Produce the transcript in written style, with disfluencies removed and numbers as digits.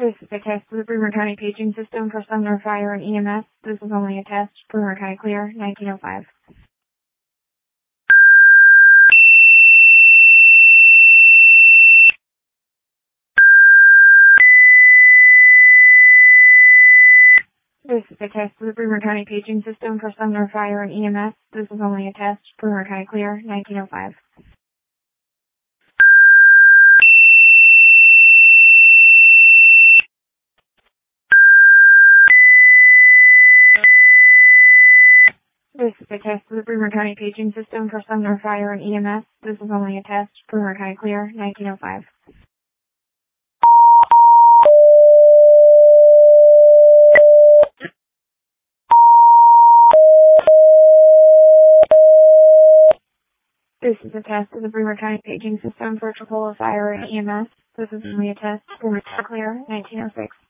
This is a test of the Bremer County paging system for Sumner Fire and EMS. This is only a test. Bremer County Clear, 1905. This is a test of the Bremer County paging system for Sumner Fire and EMS. This is only a test. Bremer County Clear, 1905. This is a test of the Bremer County paging system for Sumner Fire and EMS. This is only a test. Bremer County Clear, 1905. This is a test of the Bremer County paging system for Tripola Fire and EMS. This is only a test. Bremer County Clear, 1906.